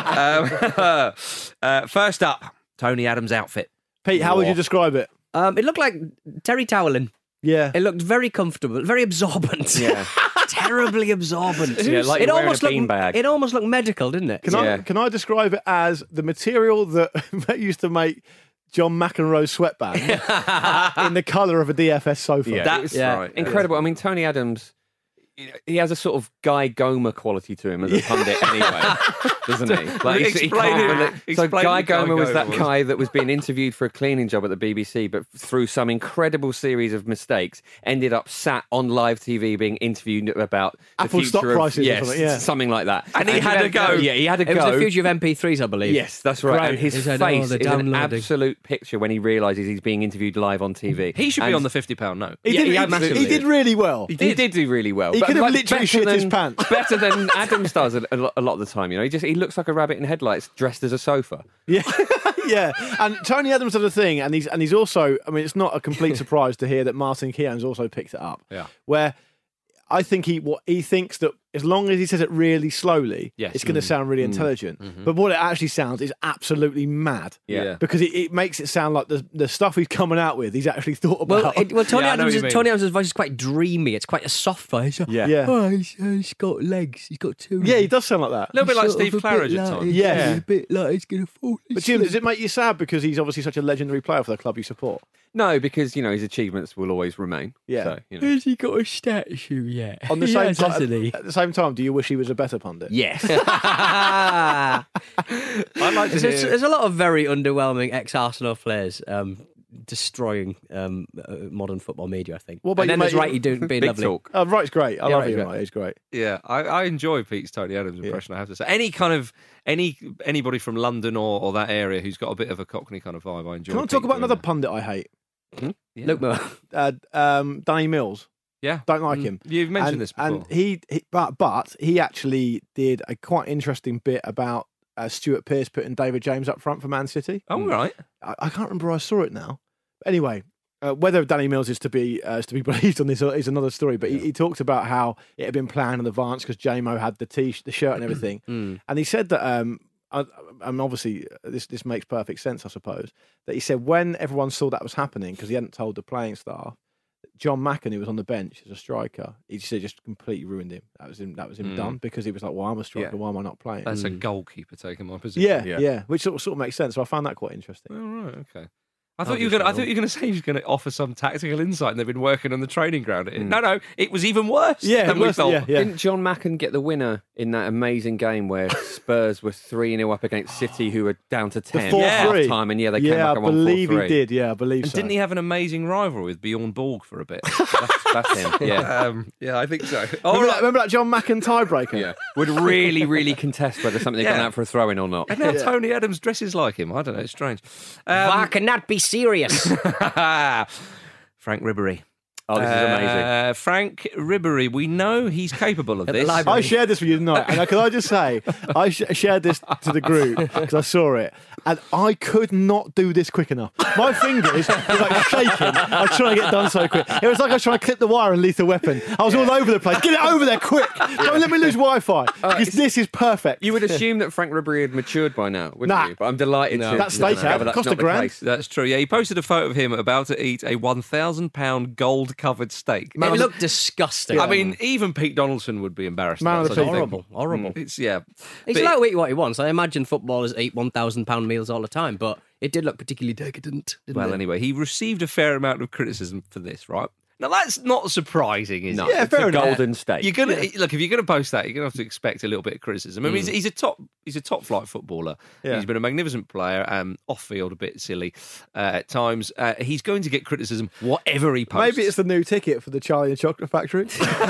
First up, Tony Adams' outfit. Pete, how would you describe it? It looked like terry toweling. Yeah. It looked very comfortable, very absorbent. Yeah. Terribly absorbent. Yeah, like it you're wearing almost a looked, beanbag. It almost looked medical, didn't it? Can I describe it as the material that used to make John McEnroe's sweatband in the colour of a DFS sofa? Yeah, That's right. Incredible. I mean, Tony Adams, he has a sort of Guy Gomer quality to him as a pundit anyway, doesn't he? Like, so Guy Gomer was that guy that was being interviewed for a cleaning job at the BBC, but through some incredible series of mistakes, ended up sat on live TV being interviewed about Apple the future stock prices of, or something, yeah. something like that. And he had a go. Yeah, he had a It go. was the future of MP3s, I believe. Yes, that's right. Great. And his He said, face they're is an downloading. absolute picture when he realises he's being interviewed live on TV. He should be on the £50 note. He did really well. He did do really well. He could have literally shit his pants. Better than Adams does a lot of the time. You know, he looks like a rabbit in headlights dressed as a sofa. Yeah, yeah. And Tony Adams does a thing, and he's also. I mean, it's not a complete surprise to hear that Martin Keown's also picked it up. Yeah, where I think he thinks that as long as he says it really slowly, it's going to sound really intelligent. Mm-hmm. But what it actually sounds is absolutely mad. Yeah. Because it makes it sound like the stuff he's coming out with, he's actually thought about. Tony Adams' voice is quite dreamy. It's quite a soft voice. Yeah. Oh, he's got legs. He's got two legs. Yeah, he does sound like that. A little bit like Steve Claridge at times. Yeah. A bit like he's going to fall. But Jim, does it make you sad because he's obviously such a legendary player for the club you support? No, because, his achievements will always remain. Yeah. So, Has he got a statue yet? On the same time, at the same time, do you wish he was a better pundit? Yes. I'd like to hear. There's a lot of very underwhelming ex-Arsenal players destroying modern football media, I think. What about and then you, there's Wrighty being Big lovely. talk. Wright's great. I love Wright's him. great. He's great. Yeah, I enjoy Pete's Tony Adams impression, I have to say. Anybody from London or that area who's got a bit of a Cockney kind of vibe, I enjoy. Can I talk about another pundit I hate? Yeah. Luke Moore. Danny Mills. Yeah, don't like him. You've mentioned this before. And but he actually did a quite interesting bit about Stuart Pearce putting David James up front for Man City. Oh, right. I can't remember where I saw it now. But anyway, whether Danny Mills is to be believed on this is another story. But he talked about how it had been planned in advance because JMO had the shirt and everything. And he said that. And obviously, this makes perfect sense, I suppose. That he said when everyone saw that was happening, because he hadn't told the playing staff, John Macken, who was on the bench as a striker, he just completely ruined him. That was him done, because he was like, "Well, I'm a striker. Why am I not playing?" That's a goalkeeper taking my position. Yeah, which sort of makes sense. So I found that quite interesting. Oh, right, okay. I thought you were going to say he was going to offer some tactical insight, and they've been working on the training ground. No, it was even worse. Than we thought. Yeah. Didn't John Macken get the winner in that amazing game where Spurs were 3-0 up against City, who were down to 10 at half time, and they came back and won 4-3? I believe he did. Yeah, I believe and so. Didn't he have an amazing rivalry with Bjorn Borg for a bit? That's him. Yeah, I think so. Remember that John Macken tiebreaker? Yeah, would really, really contest whether something had gone out for a throw-in or not. And now Tony Adams dresses like him. I don't know. It's strange. Why cannot be serious? Frank Ribery. Oh, this is amazing. Frank Ribery, we know he's capable of this. I shared this with you tonight, and can I just say, I shared this to the group because I saw it, and I could not do this quick enough. My fingers were like shaking. I was trying to get it done so quick. It was like I was trying to clip the wire in Lethal Weapon. I was all over the place. Get it over there quick. Don't let me lose Wi-Fi, because this is perfect. You would assume that Frank Ribery had matured by now, wouldn't you? But I'm delighted to that steak discover that's cost not a grand. the case. That's true. Yeah, he posted a photo of him about to eat a £1,000 gold-covered steak. It looked disgusting. I mean, even Pete Donaldson would be embarrassed. Horrible. It's He's allowed to eat what he wants. I imagine footballers eat £1,000 meals all the time, but it did look particularly decadent. Anyway, he received a fair amount of criticism for this, right? Now that's not surprising, is it? Yeah, fair enough. Golden steak. You're gonna look if you're gonna post that, you're gonna have to expect a little bit of criticism. I mean, he's a top flight footballer. Yeah. He's been a magnificent player, off field a bit silly at times. He's going to get criticism whatever he posts. Maybe it's the new ticket for the Charlie and Chocolate Factory.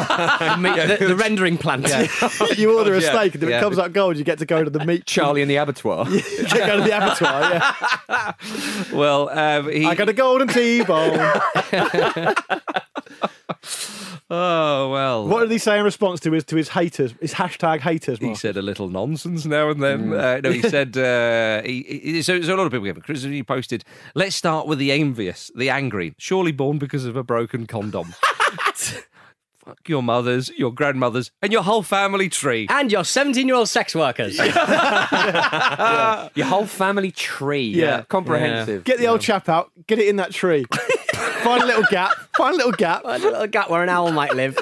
the rendering plant. You order a steak, and if it comes out gold, you get to go to the meat. Charlie in the abattoir. You get to go to the abattoir. Well, I got a golden T-bone. Oh, well. What did he say in response to his haters, his hashtag haters? Mark? He said a little nonsense now and then. No, he said, so a lot of people gave him criticism. He posted, let's start with the envious, the angry, surely born because of a broken condom. Fuck your mothers, your grandmothers, and your whole family tree. And your 17-year-old sex workers. Your whole family tree. Yeah. Comprehensive. Get the old chap out, get it in that tree. Find a little gap. Find a little gap. Find a little gap where an owl might live.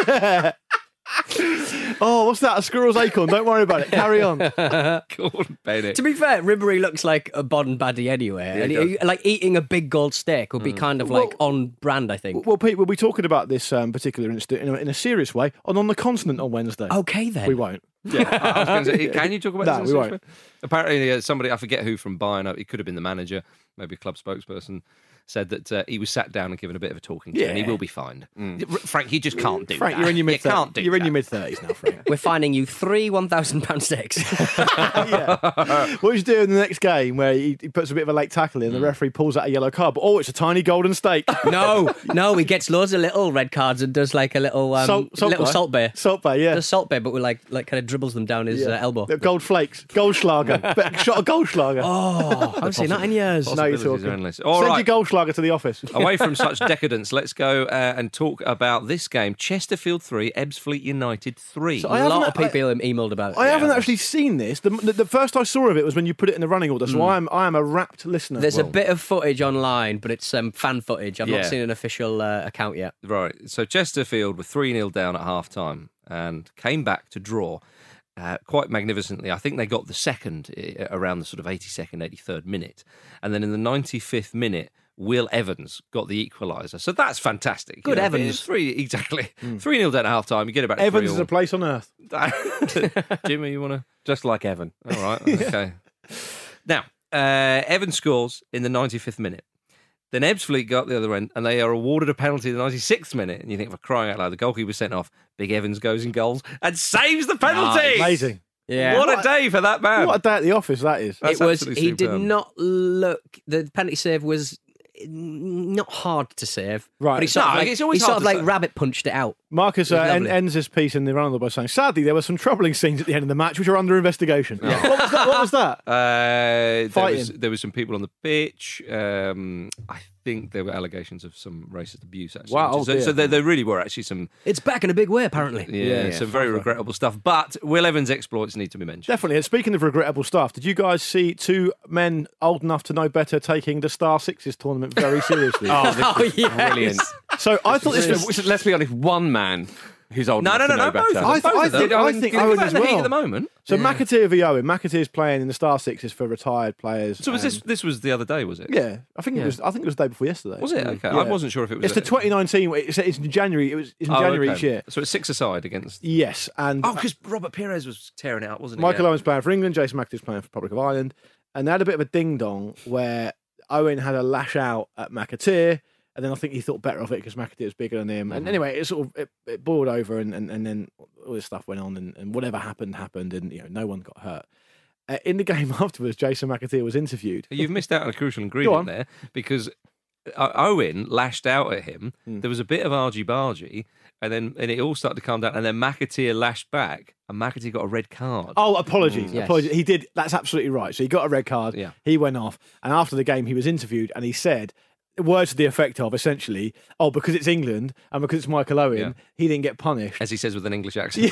Oh, what's that? A squirrel's acorn. Don't worry about it. Carry on. Gordon Bennett. To be fair, Ribery looks like a Bodden baddie anyway. And like eating a big gold steak would be kind of like on brand, I think. Well, Pete, we'll be talking about this particular incident in a serious way on the continent on Wednesday. Okay, then. We won't. Yeah, I was going to say, can you talk about this? No, we won't. Apparently, somebody, I forget who from Bayern, it could have been the manager, maybe a club spokesperson, said that he was sat down and given a bit of a talking to, and he will be fined. Frank, you just can't do Frank, that. You're in your mid. Can't do You're in that. your mid-30s now, Frank. We're finding you 3 £1,000 steaks. What he's doing in the next game where he puts a bit of a late tackle in, the referee pulls out a yellow card, but it's a tiny golden steak. No, he gets loads of little red cards and does like a little salt bay. Salt bay, yeah. Does salt bay, but with like kind of dribbles them down his elbow. Gold flakes, Goldschlager, shot of Goldschlager. Oh, I haven't seen that in years. No, you're talking. All Send right. your Goldschlager to the office. Away from such decadence, let's go and talk about this game. Chesterfield 3, Ebbsfleet United 3. So a lot of people emailed about it. I haven't actually seen this. The first I saw of it was when you put it in the running order, so I am a rapt listener. There's a bit of footage online, but it's fan footage. I've not seen an official account yet. Right, so Chesterfield were 3-0 down at half-time and came back to draw quite magnificently. I think they got the second around the sort of 82nd, 83rd minute. And then in the 95th minute, Will Evans got the equaliser. So that's fantastic. Good Evans. 3-0 down at half-time. You get about Evans is a place on earth. Jimmy, you want to? Just like Evan. All right, okay. Now, Evans scores in the 95th minute. Then Ebbsfleet go up the other end and they are awarded a penalty in the 96th minute. And you think, for crying out loud, the goalkeeper sent off. Big Evans goes in goals and saves the penalty. Amazing. Yeah. What a day for that man. What a day at the office that is. That's He did not look. The penalty save was not hard to save. Right. But he sort of like rabbit punched it out. Marcus ends his piece in the run by saying, sadly, there were some troubling scenes at the end of the match which are under investigation. Yeah. What was that? There was some people on the pitch. I think there were allegations of some racist abuse, actually. Wow. So there really were actually some... It's back in a big way, apparently. Yeah, some very regrettable stuff. But Will Evans' exploits need to be mentioned. Definitely. And speaking of regrettable stuff, did you guys see two men old enough to know better taking the Star Sixes tournament very seriously? Yes. Brilliant. So I thought this was... Let's be honest, one man who's old enough to know better. I think Owen as well. At the moment. So McAteer v Owen. McAteer's playing in the Star Sixes for retired players. So was this was the other day, was it? Yeah, I think it was the day before yesterday. Was it? Okay, Yeah. I wasn't sure if it was. It's the 2019. It's in January. It's in January each year. So it's 6-a-side against. Yes, and because Robert Pires was tearing it out, wasn't he? Michael Owen's playing for England. Jason McAteer's playing for Republic of Ireland, and they had a bit of a ding dong where Owen had a lash out at McAteer. And then I think he thought better of it because McAteer was bigger than him. And anyway, it boiled over, and then all this stuff went on, and whatever happened, and no one got hurt. In the game afterwards, Jason McAteer was interviewed. You've missed out on a crucial ingredient there because Owen lashed out at him. There was a bit of argy-bargy, and it all started to calm down. And then McAteer lashed back, and McAteer got a red card. Oh, apologies. Yes. Apologies. He did. That's absolutely right. So he got a red card. Yeah. He went off, and after the game, he was interviewed, and he said words to the effect of, essentially, because it's England and because it's Michael Owen, he didn't get punished. As he says with an English accent.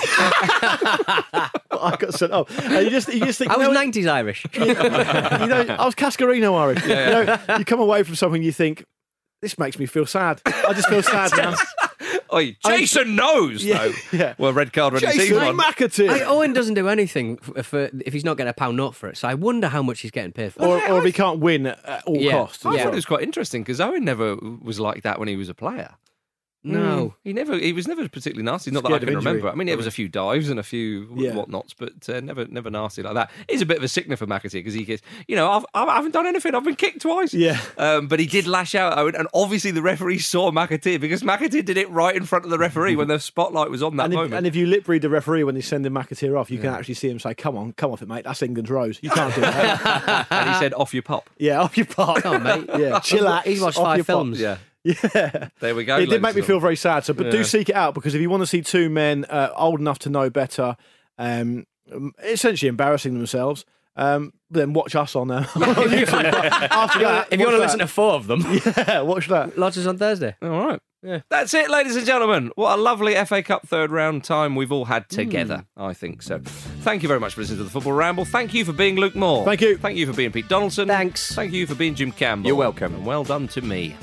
I got sent off. And you just think... I was 90s Irish. I was Cascarino Irish. You come away from something, you think, this makes me feel sad. I just feel sad now. Jason knows, though. Yeah. Well, red card when he sees one. McAteer. Owen doesn't do anything if he's not getting a pound note for it, so I wonder how much he's getting paid for. Or if he can't win at all costs. I thought it was quite interesting because Owen never was like that when he was a player. No, he was never particularly nasty. Not that I can remember. I mean, it was a few dives and a few whatnots, but never nasty like that. It's a bit of a sickener for McAteer because he gets, I haven't done anything. I've been kicked twice. Yeah. But he did lash out at Owen, and obviously the referee saw McAteer because McAteer did it right in front of the referee when the spotlight was on that moment. And if you lip read the referee when he's sending McAteer off, you can actually see him say, "Come off it, mate. That's England's Rose. You can't do that." And he said, "Off your pop." Yeah, off your pop. Come on, mate. Yeah, chillax. He's watched off 5 your films. Yeah. Yeah. There we go. It did make me feel very sad. So, but do seek it out, because if you want to see two men old enough to know better, essentially embarrassing themselves, then watch us on there. After that, if you want to listen to four of them, watch that. Lodges on Thursday. All right. Yeah. That's it, ladies and gentlemen. What a lovely FA Cup third round time we've all had together. I think so. Thank you very much for listening to the Football Ramble. Thank you for being Luke Moore. Thank you. Thank you for being Pete Donaldson. Thanks. Thank you for being Jim Campbell. You're welcome. And well done to me.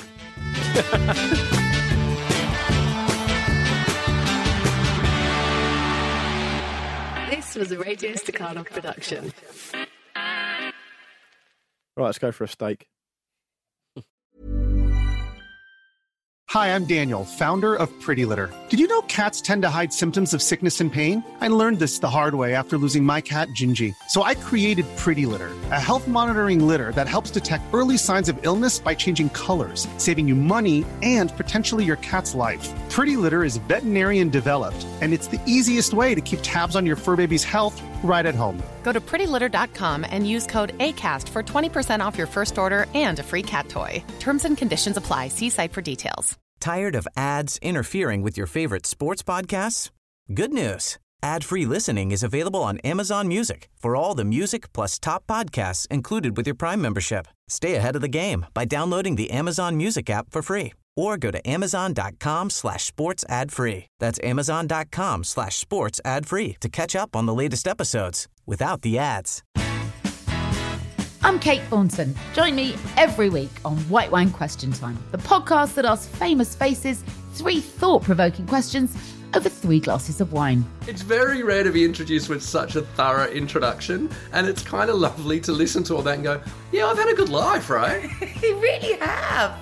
This was a Radio Staccato production. Right, let's go for a steak. Hi, I'm Daniel, founder of Pretty Litter. Did you know cats tend to hide symptoms of sickness and pain? I learned this the hard way after losing my cat, Gingy. So I created Pretty Litter, a health monitoring litter that helps detect early signs of illness by changing colors, saving you money and potentially your cat's life. Pretty Litter is veterinarian developed, and it's the easiest way to keep tabs on your fur baby's health right at home. Go to prettylitter.com and use code ACAST for 20% off your first order and a free cat toy. Terms and conditions apply. See site for details. Tired of ads interfering with your favorite sports podcasts? Good news. Ad-free listening is available on Amazon Music for all the music plus top podcasts included with your Prime membership. Stay ahead of the game by downloading the Amazon Music app for free or go to amazon.com/sports ad free. That's amazon.com/sports ad free to catch up on the latest episodes without the ads. I'm Kate Thornton. Join me every week on White Wine Question Time, the podcast that asks famous faces 3 thought-provoking questions over 3 glasses of wine. It's very rare to be introduced with such a thorough introduction, and it's kind of lovely to listen to all that and go, yeah, I've had a good life, right? You really have.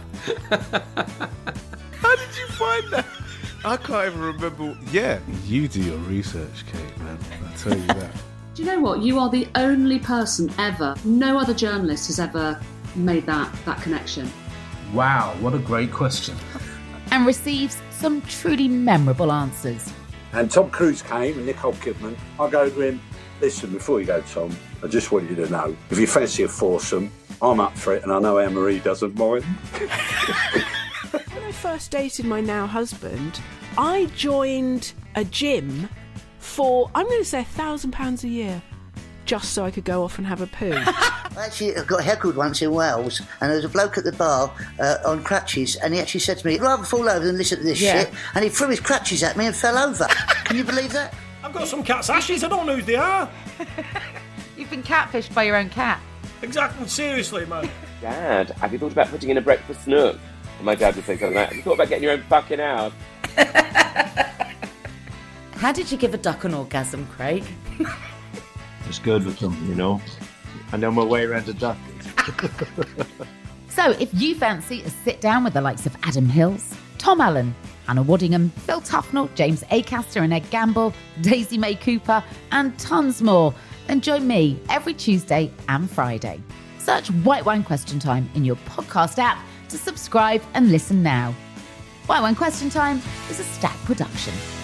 How did you find that? I can't even remember. Yeah, you do your research, Kate, man. I'll tell you that. Do you know what? You are the only person ever, no other journalist has ever made that connection. Wow, what a great question. And receives some truly memorable answers. And Tom Cruise came and Nicole Kidman. I go to him, listen, before you go, Tom, I just want you to know, if you fancy a foursome, I'm up for it, and I know Anne-Marie doesn't mind. When I first dated my now husband, I joined a gym for, I'm going to say £1,000 a year, just so I could go off and have a poo. Actually, I got heckled once in Wales, and there was a bloke at the bar on crutches, and he actually said to me, I'd rather fall over than listen to this shit, and he threw his crutches at me and fell over. Can you believe that? I've got some cat's ashes, I don't know who they are. You've been catfished by your own cat. Exactly, seriously, man. Dad, have you thought about putting in a breakfast nook? And my dad would say something like, have you thought about getting your own fucking house? How did you give a duck an orgasm, Craig? It's good with them, you know. I know my way around a duck. So, if you fancy a sit down with the likes of Adam Hills, Tom Allen, Hannah Waddingham, Phil Tufnell, James Acaster and Ed Gamble, Daisy May Cooper, and tons more, then join me every Tuesday and Friday. Search White Wine Question Time in your podcast app to subscribe and listen now. White Wine Question Time is a Stack production.